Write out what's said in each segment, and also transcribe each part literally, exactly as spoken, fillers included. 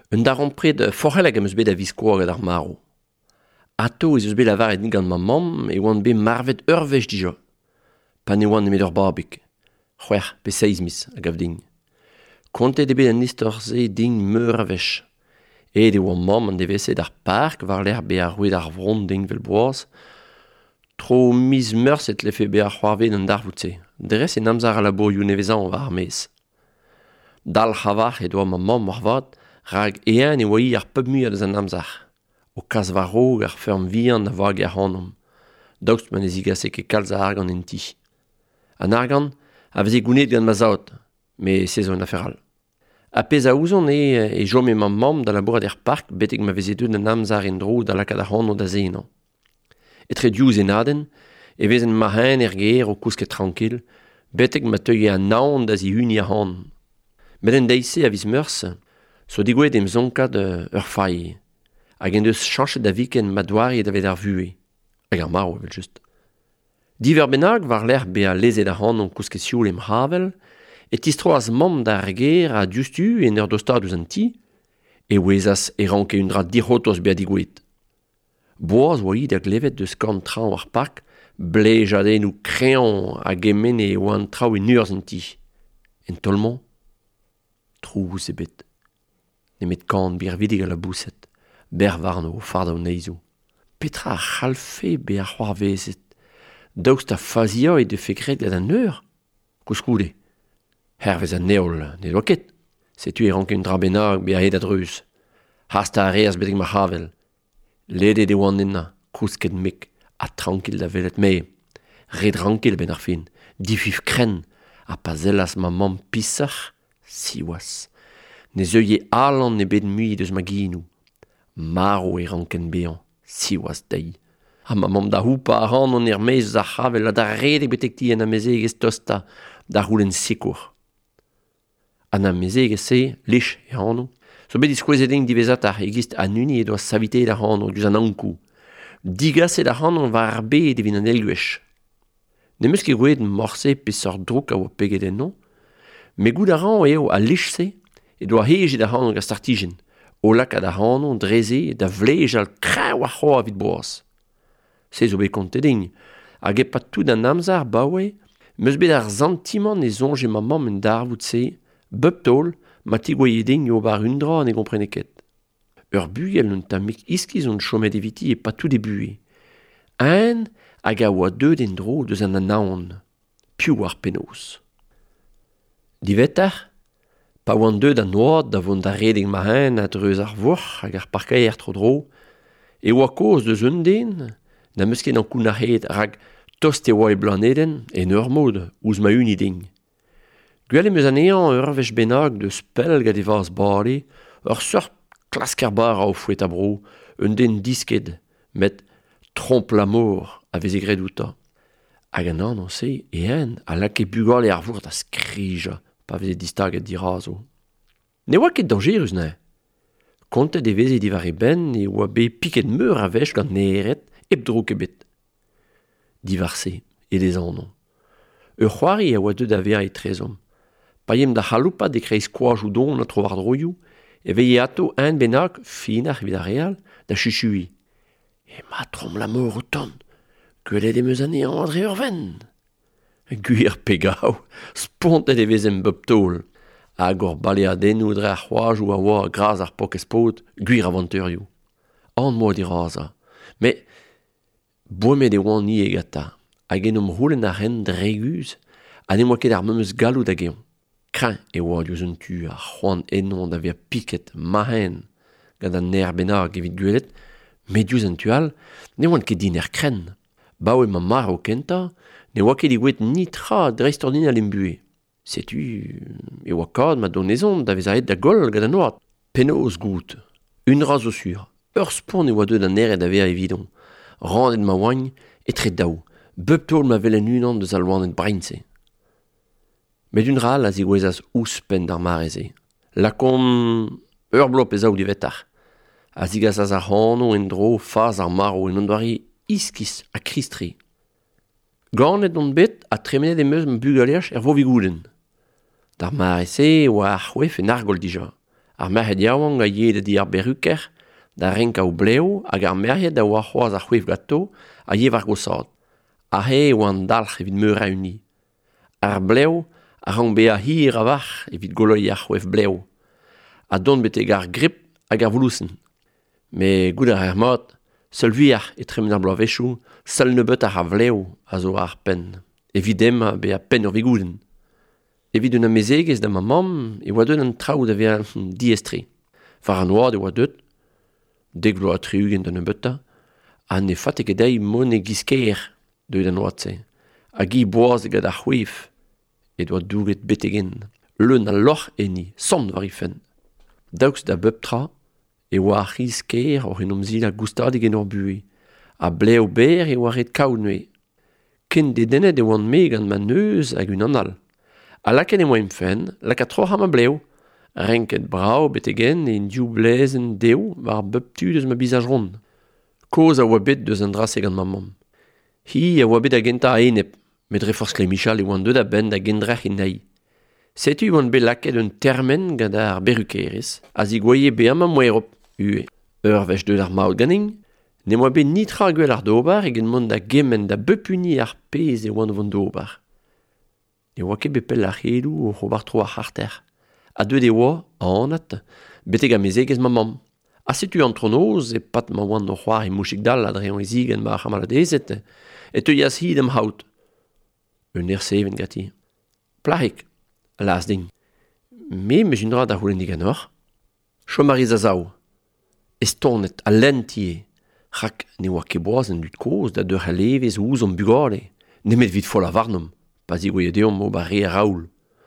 Un daron pred forhel hag am eus bet a viskoag ar maro. Ato ez eus bet lavaret ni gant ma mam e oan bet marvet ur vech dija. Pa ne oan nemet ur babik. C'hwer, pe seiz mis a gav ding. Kontet e bet an istor se ding meur a vech. E de oan mam an deveset ar park war l'er be ar roued ar vron ding vel boaz. Tro mis meurset le fe be ar c'hoarvet an darvout se. Dres en amzar a labourioù nevezan war ar mes. Dal c'havach e doa ma mam war vat, rag ean e oai ar pub mu ad an amzar. O kas war rog ar ferm vihan na vag ar hanom. Daoust man ez igase ke kalz a argan en ti. An argan, a veze gounet gant ma zaot, me se zo en aferal. A pez a ouzon e, e jom e ma mam da labourat er park betek ma veze deud an amzar en dro da lakad ar hanon da zenan. Etre diouz en aden, e vezen ma hen er ger o kousket tranquil, betek ma teuie an naon da zi huni ar hanon. Met en deise a viz meurs, so digouet em zonkad ur fai, hag en deus chanchet da viken ma doari da ved ar vue, hag ar maro vel just. Diver bennak war l'er be a lezet ar hanon kousket sioul em havel, et istro az mam da ar ger a diustu en ur dostadouz an ti, e ouezas e ranke un dra dirhotos be a digouet. Boaz oa da glevet deus kant traoù ar park, blejaden ou krean a gemen e oan traoù en urz an ti. En tolmont, trou se bet. Nemet kant bir vidig a la bousset, ber varno o farda o neizou. Petra a c'halfe be ar c'hoarvezet. Daoust a fazia e de fekret gant an eur. Kouskoude. Hervez an neol, ne doa ket. Setu e ranke un dra bennak be a hed adreuz. Hasta a reaz betek ma havel. Lede de oan enna, kousket mek, a tranquil da velet me. Red rankel ben ar fin, difif kren, a pa zellas ma mam pissar, siwas. Ne zeuie alan ne bet mui deus ma ginou. Maro e ranken bean, siwas dei. Ha ma mam da houpa a ran an er mez a c'havel a da redek betek ti en amezegez tosta da roulen sikour. An amezegez se, lich e hanou, so bet iskouezet eng divezat ar egist an uni e doa savite da hanon duz an ankou. Digas e da hanon war ar be devin an elgwech. Ne meus ket gouet morse pesor drouk a oa peget en non, me gout a ran eo a lich se e doa hege da hanon gast artijen, o lak a da hanon dreze da vlej al kraou a c'hoa vid boaz. Se zo bet kontet eng, hag e pat tout an amzar baoe, meus bet ar zantiman e zonje ma mam en darvout se, bep tol, ma tigoyeding yo bar undra ne komprenneket. Ur bugel n'un tamik iskiz on chomet eviti e pa tout e bue. Un hag a oa deud en dro deus an anaon, piou ar penaos. Divetar, pa oan deud an oad da vont da reding ma hen a dreuz ar vour hag ar parkaer tro dro, e oa koz deus un den, na meus ket an koun ar hed rag tost e oa e blaneden en ur mod ouz ma uni ding. Gwell em eus an ean ur vech bennak deus pel gade vaz bale, ur sort klasker bar a o fouet a bro, un den disket, met tromp l'amour a veze gredouta. Hag an an an se, e en, a lak e bugal e ar vour da skrija, pa veze distaget dirazo. Ne oa ket dangerus ne. Kontet e veze divar e ben, e oa be piket meur a vech gant neeret, ep drouk ebet. Divar se, e des anon. Ur c'hoari a oa deud a ver e trezom. Paiem da c'haloupa de kreiz koaj ou don a trovar droioù, e veye ato un bennak, finach vid a real, da chuchui. E ma trom l'amour o ton, gwelet em eus an ean adre ur ven. Gwir pegaou, spontet e vezem bep tol. Hag ur baleadennoù dre ar c'hoaj ou a oa graz ar pok espot, gwir avanturioù. An moa di raza. Me, boemet e oan ni e gata, hag enom roulen ar ren dreguz, an em oa ket ar memeus galou da geon. Kren e oa diouz un tu ar c'hoant ennon da via piket mahen gant an ner bennak evit gwelet, me diouz un tual, ne oan ket din er kren. Baoe ma mar o kenta, ne oa ket igwet ni tra dreistor din al embue. Setu, e oa kad ma donezon da vez a et da gol gant an oat. Penaos gout, un raz o sur, ur spon e oa deud an eret da vea evidon. Randet ma oagne, etre daou, bep tol ma velen unan deus al oanet brainse. Met un ral a zigouezaz ouspen d'ar mareze. Lakom ur blop ez aou divetar. A zigas az ar hano en dro faz ar maro en ondari iskis a kristri. Ganet on bet a tremenet emeus m bugaliach er vo vigouden. D'ar mareze oa ar c'hwef en argol dija. Ar merc'hed yaouank a yed di ar beruker, da renk au bleo, hag ar merc'hed da oa c'hoaz ar c'hwef gato, a yev ar gosad. A he o an dalc'h evit meur a uni. Ar bleo, a rank be a hir a vach evit goloi ar c'hwef bleo. A don beteg ar grip hag ar voulousen. Me gout ar er mod, seul vuiar e tremen ar bloavechou, seul nebeut ar vleo a zo ar pen. Evit ema be a pen ur vigouden. Evit un amezegez da ma mam, e oa deut an traoù da vea diestre. Var an oad e oa deut, dek vlo a triugen da nebeuta, a ne fatek edei mon e giskeer deut an oad se. A gi boaz e gad ar c'hwef, e doa douget betegen. Leun a loch eni, son var ifen. Daouz da bep tra, e oa ar giskeer or en omzil a goustadig en ur bue. A bleo ber e oa ret kaout nue. Ken de dennet e oan me gant ma neuz hag un anal. A laken e moa emfen, laka troc'h am a bleo, renket brao betegen e diou blezen deo war bep tu deus ma bizaj rond. Koz a oa bet deus an dras e gant ma mam. Hi a oa bet a genta a enep, met reforz kle Michal e oan deud a ben da gendrec'h in nahi. Setu oan bet laket un termen gant ar berukerez, a zi goye be am a moerop, ue. Ur vech deud ar maout ganin, ne moa bet nitra gwell ar dobar e gen mont da gemen da bep uni ar pez e oan vant dobar. E oa ket bepel ar c'helou o c'hobar tro ar c'harter. A deud e oa, anat, beteg a mezegez ma mam. A setu an tronoz e pat ma oan no c'hoar e mouchik dal a dreon e zigen ma ar c'hamaladezet, e te yas hi dem haut. Un er seven gati. Plahik, las ding. Me me jindra da c'houlen diganor. Chomariz a zao. Estonet a lentie. Rak ne oa ket boaz en dut koz da deur a levez ouz an bugale. Nemet vit fol a varnom. Pas i goye deom mo barre a raoul.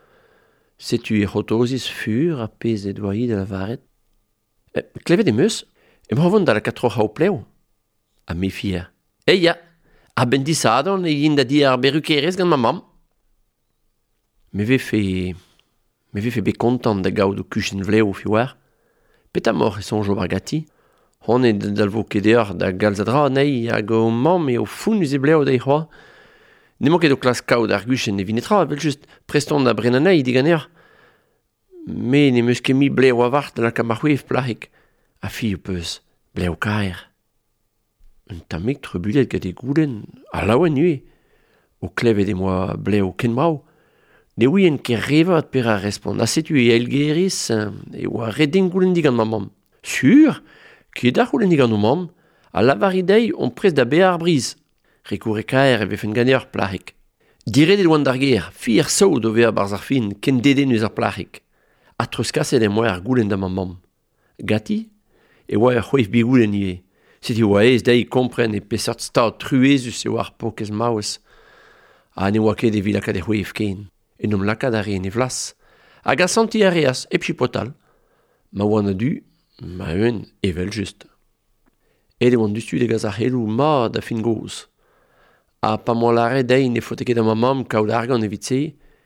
Setu e c'hotozis fur a pez e doa de la varet. E, klevet e meus, e m'havon da la katroch hao pleo. A me fier. E ya, a ben disadon e yin da di ar berukerez gant ma mam. Me ve fe... Me ve fe be kontant da gaout o kuchen vleo fi war. Peta mor e sonjo bar gati. Hon e dal vo kedeur da galzadra nei hag o mam e o foun uze bleo da e c'hoa. Ne mo ket o klas kaout ar guchen e vinetra, vel just preston da brenanei diganer. Me ne meus ket mi bleo a vart da la kamarwef plahik. A fi o peus, bleo kaer. Un tamek trebulet gade goulen, a laouen nue. O klevet e moa bleo ken brao. Ne ouien ket revat per a respond. A setu e elgeriz, e oa redeng goulen digan ma mam. Sur, ket ar goulen digan o mam, a lavaridei on prez da be ar briz. Rekoure kaer e vefen ganer plahik. Diret e loan d'ar ger, fi er saout o vea barz ar fin, ken dede neus ar plahik. A treuskaset e moa ar goulen da ma mam. Gati, e oa ar c'hwef bi goulen ie. Seti oa ez dei kompren e pesart staout truezus e oa ar pokez maouez. A ne oa ket e vi lakad e c'hwef ken. E nom lakad ar en e vlas. Hag a santi a reas e pchipotal. Ma oan a du, ma eun evel just. E de oan dustu de gaz ar c'helou ma da fin goz. A pa moa lare dei ne fote ket a ma mam kaout argan evit se,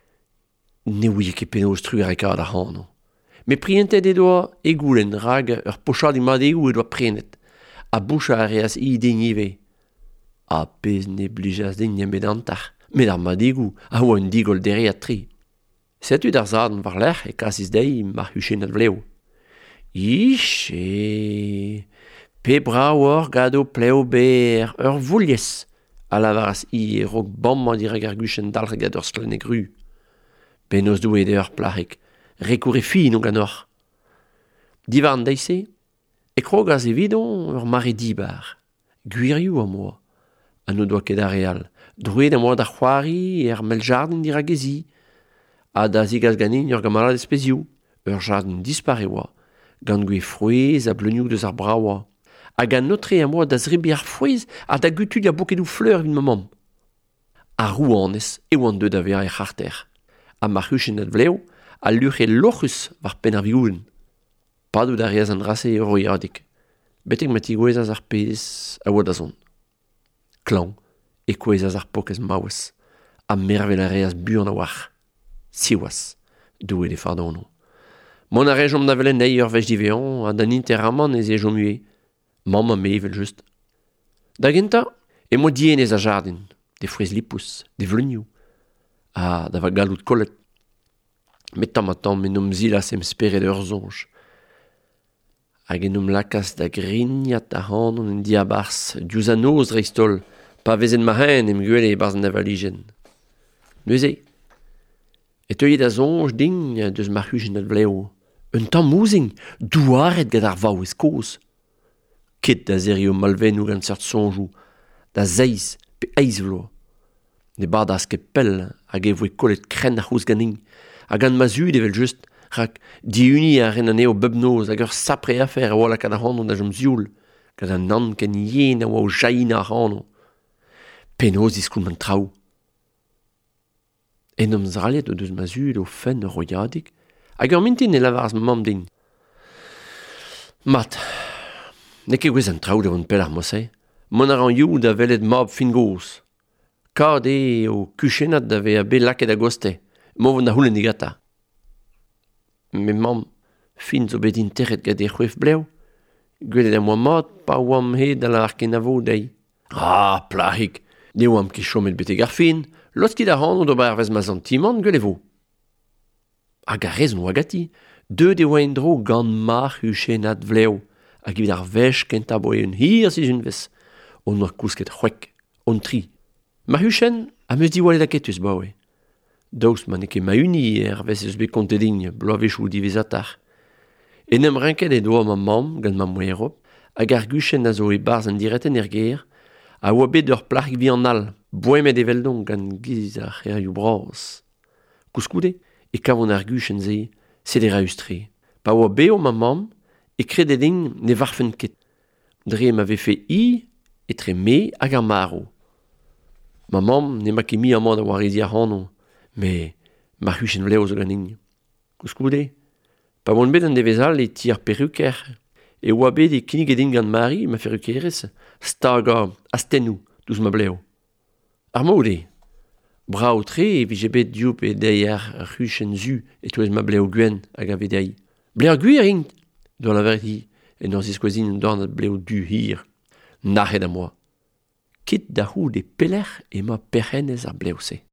ne ouie ket penaos truer e kad ar c'hano. Me prientet e doa e goulen rag ur pochad i madegou e doa prenet. A boucha a reas i den ive. A pez ne blijas den niam bedantar. Met ar madegou a oa un digol dere a tri. Setu d'ar zaden var l'er e kasis dei mar huchen ad vleo. Iche... Pe bra oor gado pleo ber ur voulies. A lavaras i e rog bamman di rag ar guchen dalre gad ur sklen e gru. Penaos dou e de ur plahik. Rekoure fi no ganor. Divar an deise, e krogaz evidon ur mare dibar. Gwirioù a moa. A no doa ket a real. Drouet a moa da c'hoari e ar mel jardin di ragezi. A da zigaz ganin ur gamarad espezioù. Ur jardin dispare oa. Gant gwe frouez a bleunioù deus ar bra oa. Hag a notre a moa da zrebi ar frouez a da gutud a bokedou fleur vin mamam. A rouanez e oan deud a vea e c'harter. A marc'huchen ad vleo, a luc'he lochus war pen ar vigoulen. Padou da reaz an rase e roiadik. Betek ma ti gwezaz ar pez a oa da zon. Klan, e kwezaz ar pokez maouez. A mervel a reaz buan a war. Siwas, dou e de fardono. Mon a rejom da velen nei ur vech divean, a da ninteramman ez e jom ue. Mam a mevel just. Da genta, e mo dienez a jardin, de frouez lipous, de vleunioù. A da va galout kollet. Met tam a tam men om zilas em speret ur zonj. hag en um lakas da grignat da hanon en diabars, diouz an oz reistol, pa vezen ma hen em gwele barz an avalijen. Neuze, et eo da zonj ding deus ma c'hujen ad vleo. Un tamm mouzing, douaret gant ar vaou eskoz. Ket da zerio malvenou gant seurt sonjou, da zeiz pe eiz vlo. Ne bar da ket pell hag e voe kollet kren ar c'houz ganin, hag an mazud evel just rak diuni a ren an eo beb noz hag ur sapre afer a oa kad ar hanon da jom zioul, kad an nan ken yen a oa o jaina ar hanon. Penoz iskoul man traoù. En am zraliet o deus mazud o fen ur royadig, hag ur mintin e lavarz mam din. Mat, ne ket gwez an traoù da vant pel ar mosei. Mon ar an you da velet mab fin goz. Kad e o kuchenat da ve a be laket a goste, mo vant a houlen digata. Me mam, fin zo bet interet gade e c'hwef bleu, gwelet a moa mat pa oam he da la arken a vo dei. Ah, plahik, ne oam ket chomet bete gar fin, lot ki da hanon do ba ar vez ma zantimant gwelet vo. Hag a rezon wagati, deux de oa en dro gant ma c'huchenat vleu, hag evit ar vech kent a boe un hir si un vez, on ur kousket c'hwek, on tri. Ma c'huchen a meus di wale da ketus ba oe. Daous ma ne ket ma uni er vez eus bet konteding bloavechou divezatar. En em renket e doa ma mam gant ma moerop, hag ar guchen a zo e barz an direten er ger, a oa bet ur plark vi an al, boemet evel don gant giz ar c'herioù braz. Kouskoude, e kavon ar guchen ze, se de raustre. Pa oa beo ma mam, e krededing ne varfen ket. Dre ma vefe i, e tre me hag ar maro. Ma mam ne ma ket mi amant a war ezi ar hanon, me ma c'huchen vleo zo ganin. Kouskoude, pa oan bet an devezal e ti ar peruker, e oa bet e kinig edin gant mari, ma ferukerez, stag a astennou, douz ma bleo. Ar moude, brao tre e vije bet dioup e dei ar c'huchen zu e toez ma bleo gwen hag a vedei. Bleo gwir int, do la verdi, e nor ziskwazin un dorn bleo du hir. Nachet a moa. Kit da c'hou de pelec'h e ma perc'hennez ar bleo se.